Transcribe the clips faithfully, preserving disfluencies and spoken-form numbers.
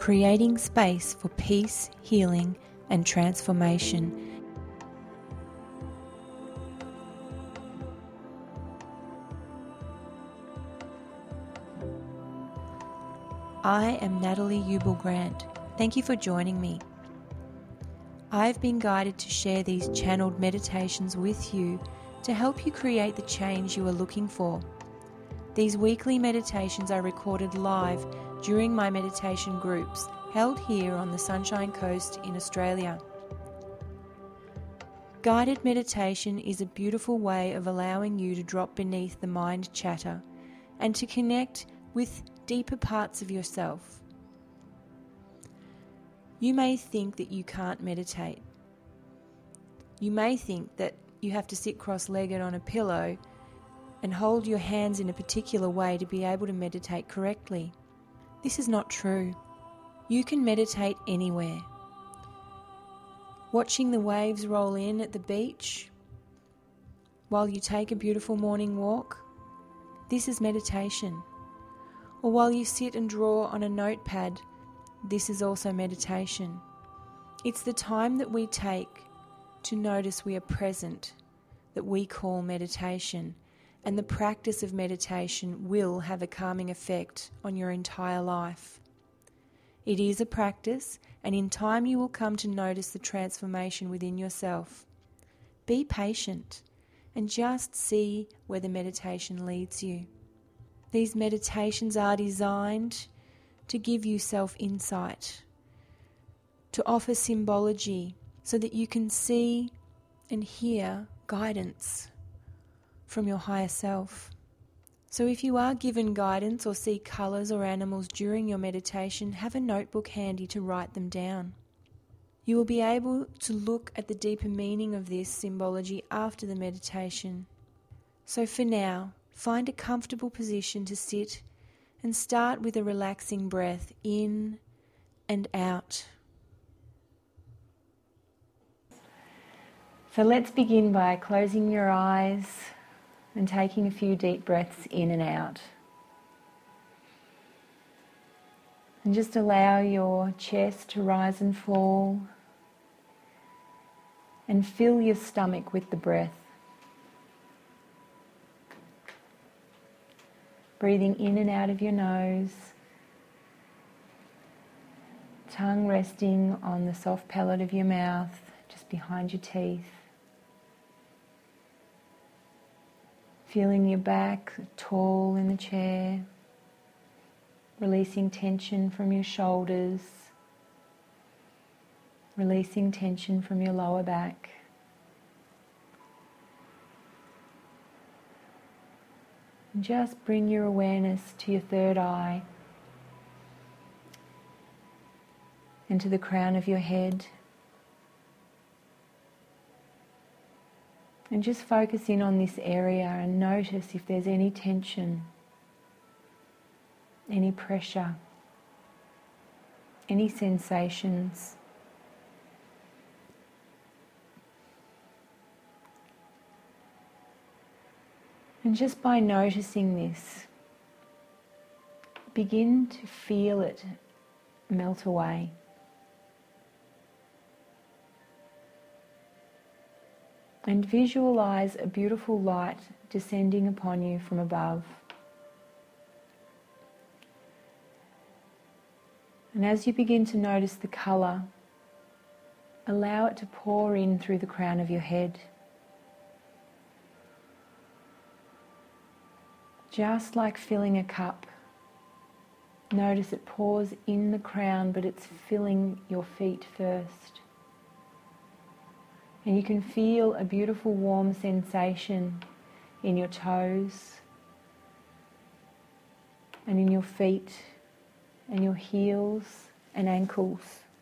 creating space for peace, healing, and transformation. I am Natalie Ubel-Grant. Thank you for joining me. I've been guided to share these channeled meditations with you to help you create the change you are looking for. These weekly meditations are recorded live during my meditation groups held here on the Sunshine Coast in Australia. Guided meditation is a beautiful way of allowing you to drop beneath the mind chatter and to connect with deeper parts of yourself. You may think that you can't meditate. You may think that you have to sit cross-legged on a pillow and hold your hands in a particular way to be able to meditate correctly. This is not true. You can meditate anywhere. Watching the waves roll in at the beach while you take a beautiful morning walk, this is meditation. Or while you sit and draw on a notepad, this is also meditation. It's the time that we take to notice we are present that we call meditation, and the practice of meditation will have a calming effect on your entire life. It is a practice, and in time you will come to notice the transformation within yourself. Be patient and just see where the meditation leads you. These meditations are designed to give you self-insight, to offer symbology so that you can see and hear guidance from your higher self. So if you are given guidance or see colours or animals during your meditation, have a notebook handy to write them down. You will be able to look at the deeper meaning of this symbology after the meditation. So for now, find a comfortable position to sit and start with a relaxing breath in and out. So let's begin by closing your eyes and taking a few deep breaths in and out. And just allow your chest to rise and fall and fill your stomach with the breath. Breathing in and out of your nose, tongue resting on the soft palate of your mouth, just behind your teeth. Feeling your back tall in the chair, releasing tension from your shoulders, releasing tension from your lower back. And just bring your awareness to your third eye and to the crown of your head. And just focus in on this area and notice if there's any tension, any pressure, any sensations. And just by noticing this, begin to feel it melt away. And visualize a beautiful light descending upon you from above. And as you begin to notice the colour, allow it to pour in through the crown of your head. Just like filling a cup. Notice it pours in the crown, but it's filling your feet first. And you can feel a beautiful warm sensation in your toes and in your feet and your heels and ankles.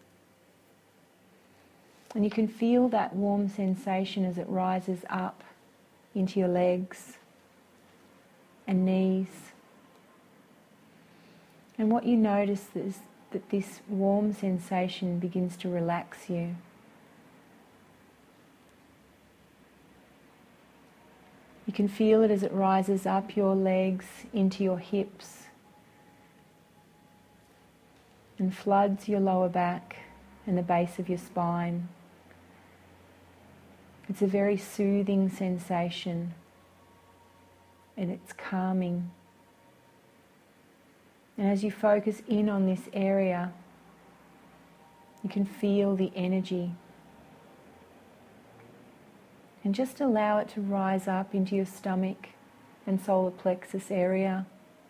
And you can feel that warm sensation as it rises up into your legs and knees. And what you notice is that this warm sensation begins to relax you. You can feel it as it rises up your legs into your hips and floods your lower back and the base of your spine. It's a very soothing sensation, and it's calming. And as you focus in on this area, you can feel the energy. And just allow it to rise up into your stomach and solar plexus area.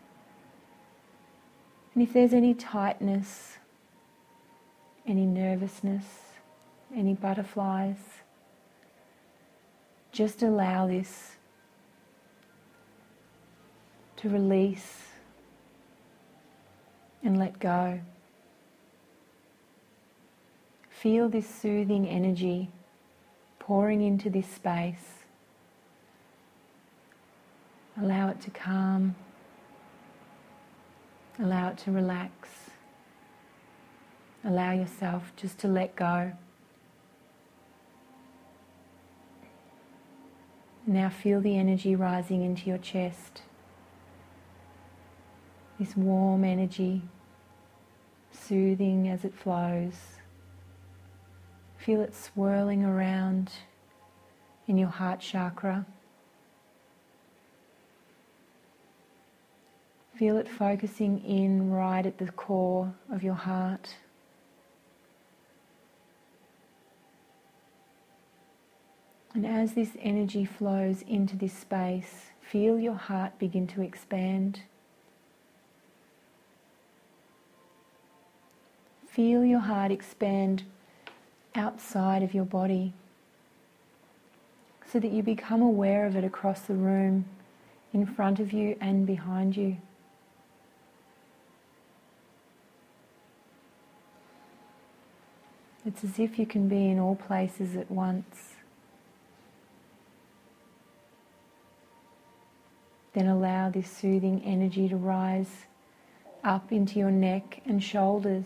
And if there's any tightness, any nervousness, any butterflies, just allow this to release and let go. Feel this soothing energy pouring into this space. Allow it to calm. Allow it to relax. Allow yourself just to let go. Now feel the energy rising into your chest. This warm energy, soothing as it flows. Feel it swirling around in your heart chakra. Feel it focusing in right at the core of your heart. And as this energy flows into this space, feel your heart begin to expand. Feel your heart expand outside of your body so that you become aware of it across the room, in front of you and behind you. It's as if you can be in all places at once. Then allow this soothing energy to rise up into your neck and shoulders.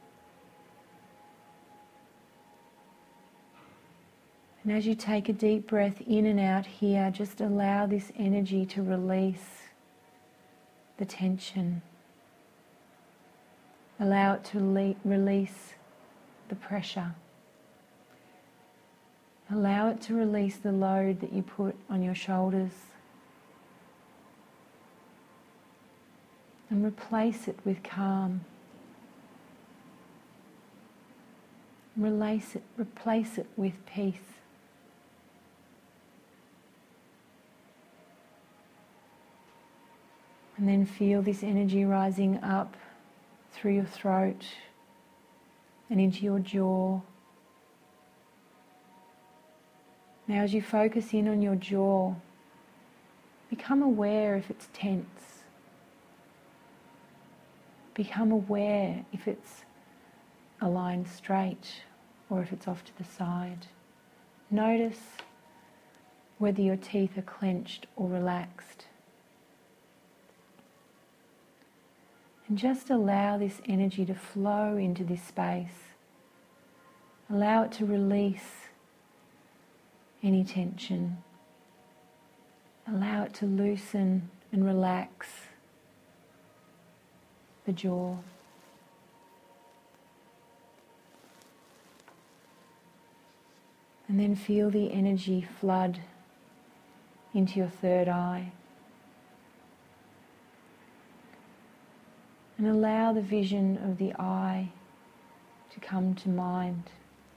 And as you take a deep breath in and out here, just allow this energy to release the tension. Allow it to le- release the pressure. Allow it to release the load that you put on your shoulders. And replace it with calm. Replace it, replace it with peace. And then feel this energy rising up through your throat and into your jaw. Now as you focus in on your jaw, become aware if it's tense. Become aware if it's aligned straight or if it's off to the side. Notice whether your teeth are clenched or relaxed. And just allow this energy to flow into this space. Allow it to release any tension. Allow it to loosen and relax the jaw. And then feel the energy flood into your third eye. And allow the vision of the eye to come to mind.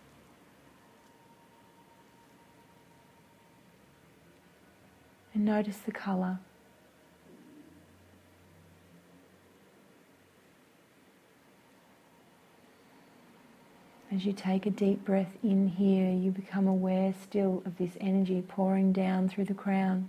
And notice the colour. As you take a deep breath in here, you become aware still of this energy pouring down through the crown.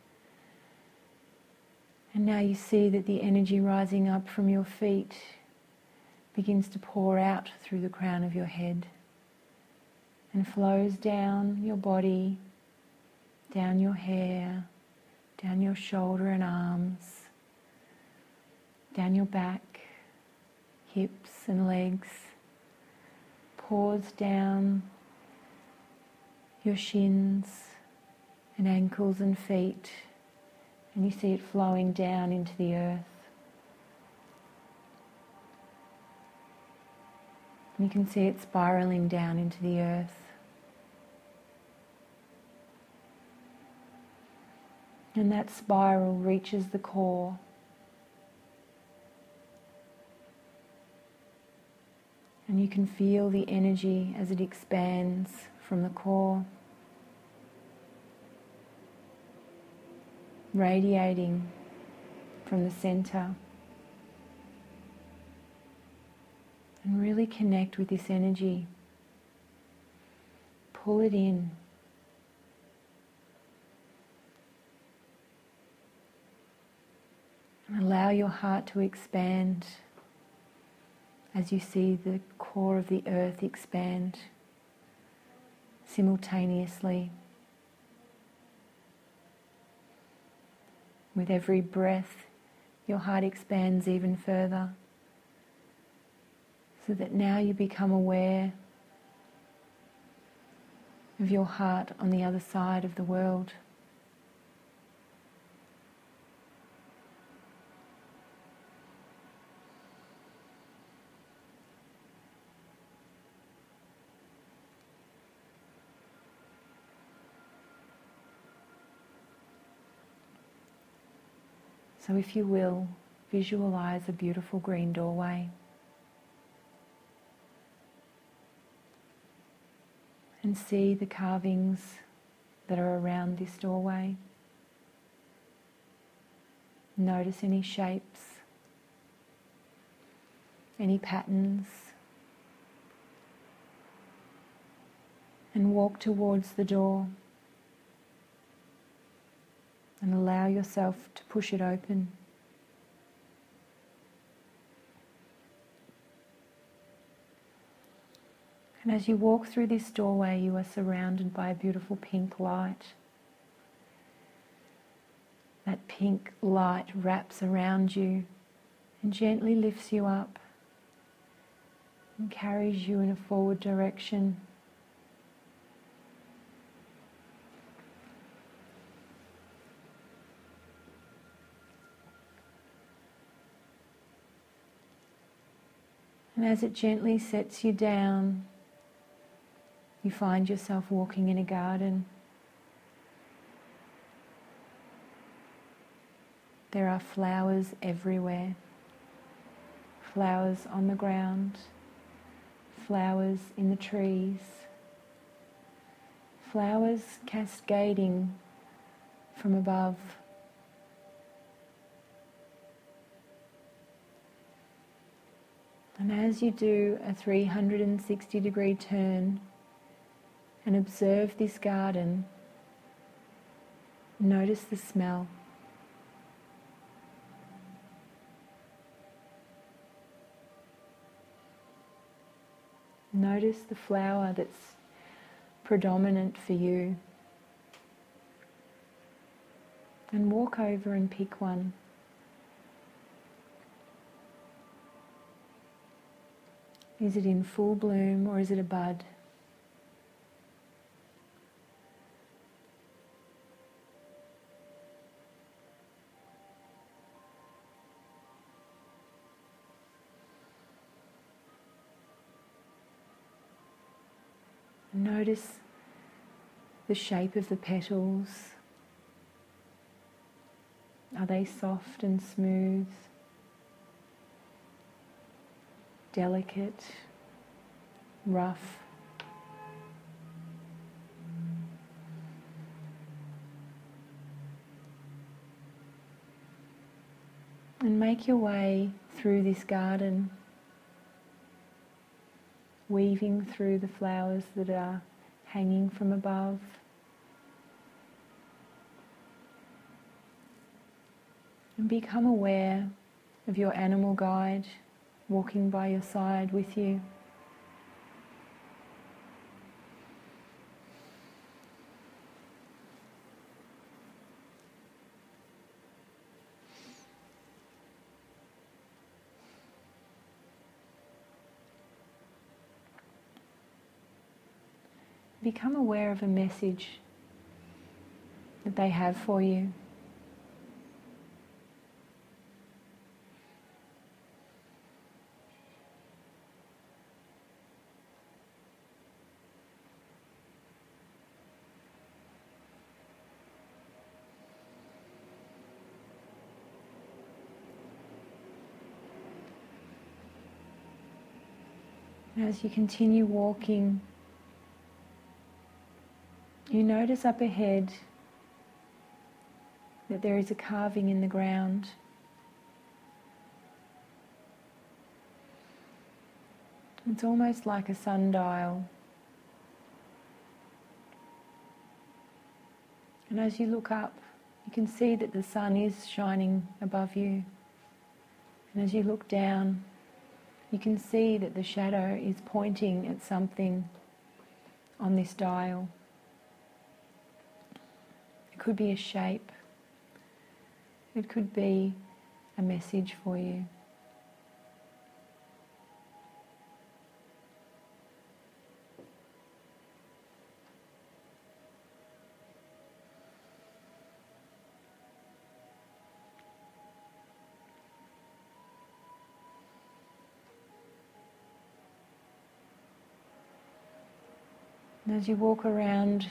And now you see that the energy rising up from your feet begins to pour out through the crown of your head and flows down your body, down your hair, down your shoulder and arms, down your back, hips and legs, pours down your shins and ankles and feet, and you see it flowing down into the earth. You can see it spiraling down into the earth. And that spiral reaches the core. And you can feel the energy as it expands from the core, radiating from the center. And really connect with this energy. Pull it in. And allow your heart to expand as you see the core of the earth expand simultaneously. With every breath, your heart expands even further, so that now you become aware of your heart on the other side of the world. So if you will, visualize a beautiful green doorway. And see the carvings that are around this doorway. Notice any shapes, any patterns, and walk towards the door and allow yourself to push it open. And as you walk through this doorway, you are surrounded by a beautiful pink light. That pink light wraps around you and gently lifts you up and carries you in a forward direction. And as it gently sets you down, you find yourself walking in a garden. There are flowers everywhere. Flowers on the ground, flowers in the trees, flowers cascading from above. And as you do a three hundred sixty degree turn and observe this garden, notice the smell. Notice the flower that's predominant for you. And walk over and pick one. Is it in full bloom or is it a bud? Notice the shape of the petals. Are they soft and smooth? Delicate? Rough? And make your way through this garden, weaving through the flowers that are hanging from above. And become aware of your animal guide walking by your side with you. Become aware of a message that they have for you. And as you continue walking, you notice up ahead that there is a carving in the ground. It's almost like a sundial. And as you look up, you can see that the sun is shining above you. And as you look down, you can see that the shadow is pointing at something on this dial. It could be a shape. It could be a message for you. And as you walk around,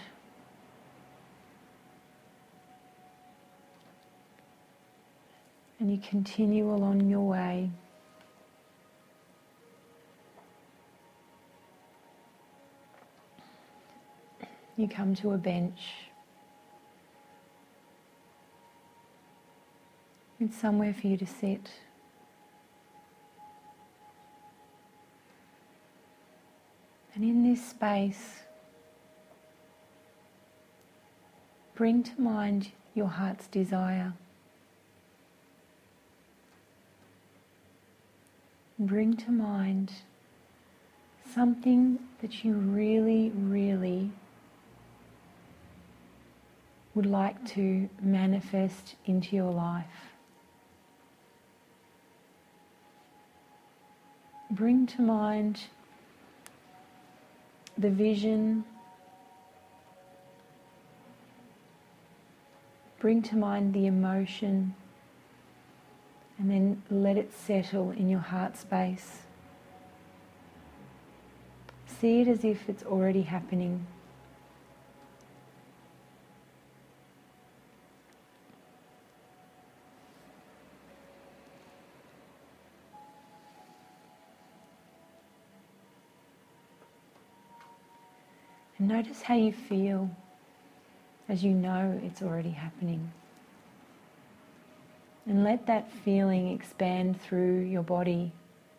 and you continue along your way, you come to a bench. It's somewhere for you to sit. And in this space, bring to mind your heart's desire. Bring to mind something that you really, really would like to manifest into your life. Bring to mind the vision. Bring to mind the emotion, and then let it settle in your heart space. See it as if it's already happening. And notice how you feel as you know it's already happening. And let that feeling expand through your body.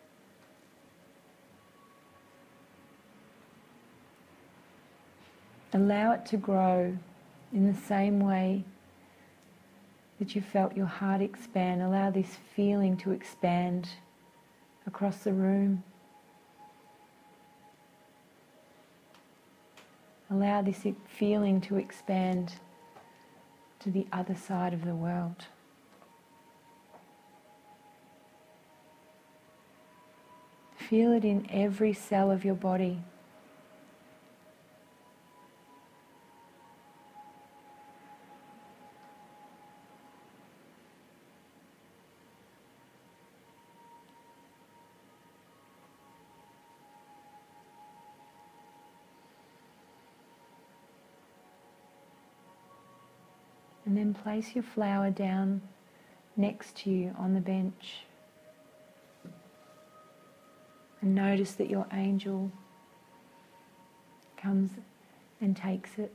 Allow it to grow in the same way that you felt your heart expand. Allow this feeling to expand across the room. Allow this feeling to expand to the other side of the world. Feel it in every cell of your body. And then place your flower down next to you on the bench. And notice that your angel comes and takes it.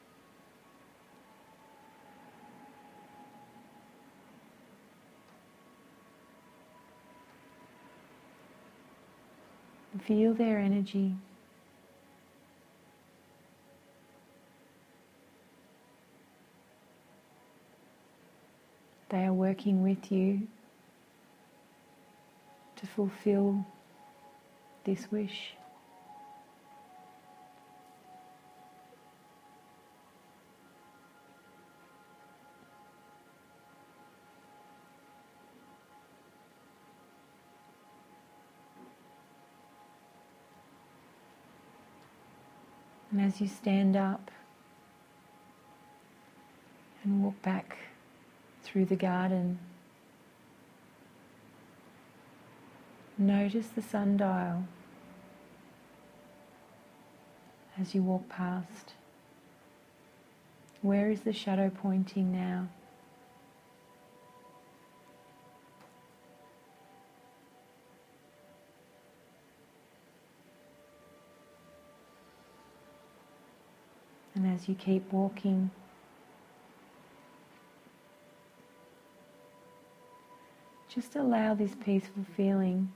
Feel their energy. They are working with you to fulfill this wish. And as you stand up and walk back through the garden, notice the sundial as you walk past. Where is the shadow pointing now? as you keep walking. Just allow this peaceful feeling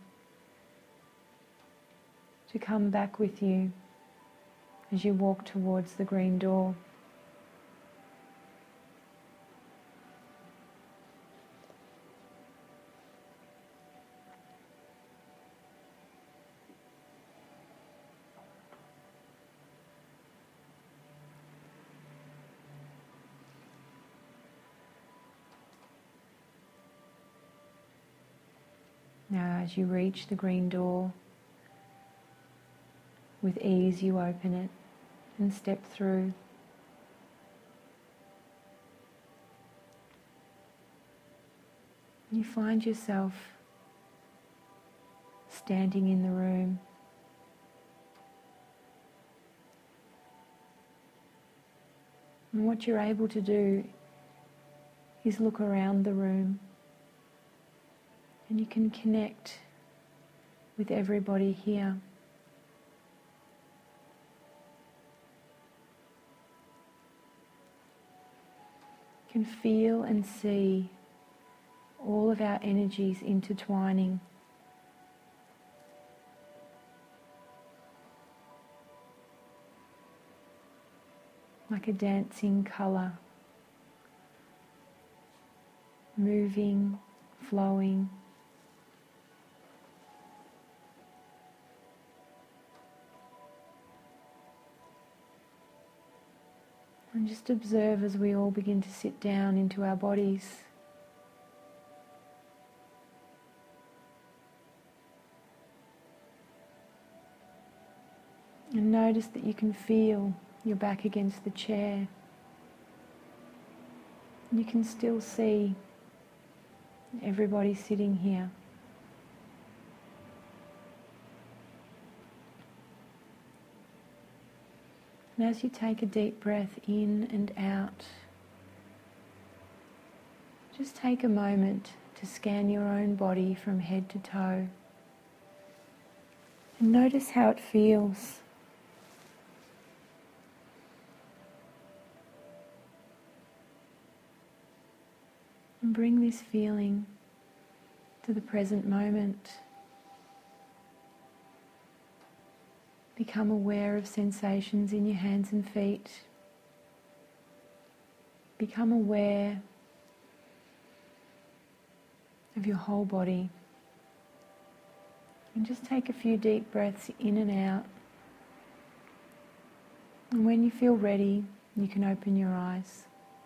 to come back with you as you walk towards the green door. Now, as you reach the green door, with ease you open it and step through. You find yourself standing in the room. And what you're able to do is look around the room. And you can connect with everybody here. You can feel and see all of our energies intertwining. Like a dancing colour, moving, flowing. And just observe as we all begin to sit down into our bodies. And notice that you can feel your back against the chair. You can still see everybody sitting here. And as you take a deep breath in and out, just take a moment to scan your own body from head to toe and notice how it feels. And bring this feeling to the present moment. Become aware of sensations in your hands and feet. Become aware of your whole body. And just take a few deep breaths in and out. And when you feel ready, you can open your eyes.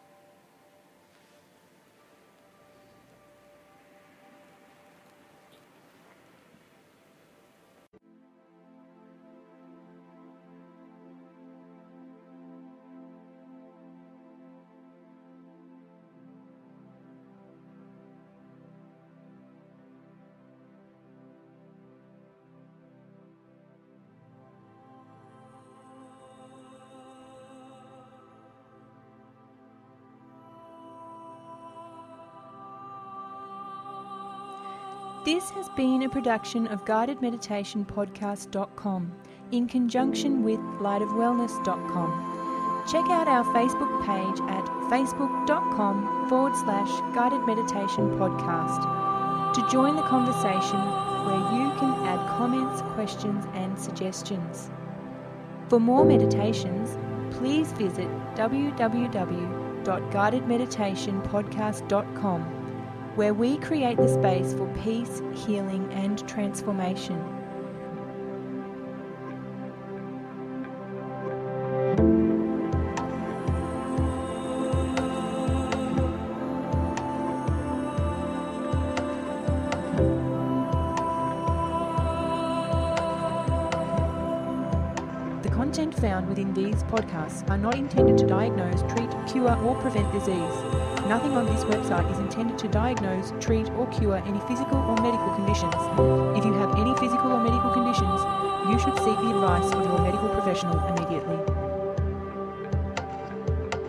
This has been a production of guided meditation podcast dot com in conjunction with light of wellness dot com. Check out our Facebook page at facebook.com forward slash guided meditation podcast to join the conversation where you can add comments, questions and suggestions. For more meditations, please visit w w w dot guided meditation podcast dot com, where we create the space for peace, healing and transformation. The content found within these podcasts are not intended to diagnose, treat, cure or prevent disease. Nothing on this website is intended to diagnose, treat or cure any physical or medical conditions. If you have any physical or medical conditions, you should seek the advice of your medical professional immediately.